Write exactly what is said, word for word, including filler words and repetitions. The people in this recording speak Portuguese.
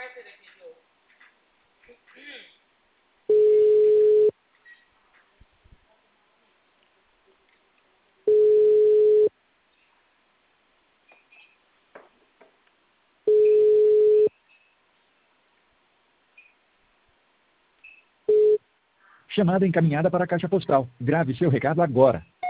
Chamada encaminhada para a caixa postal. Grave seu recado agora.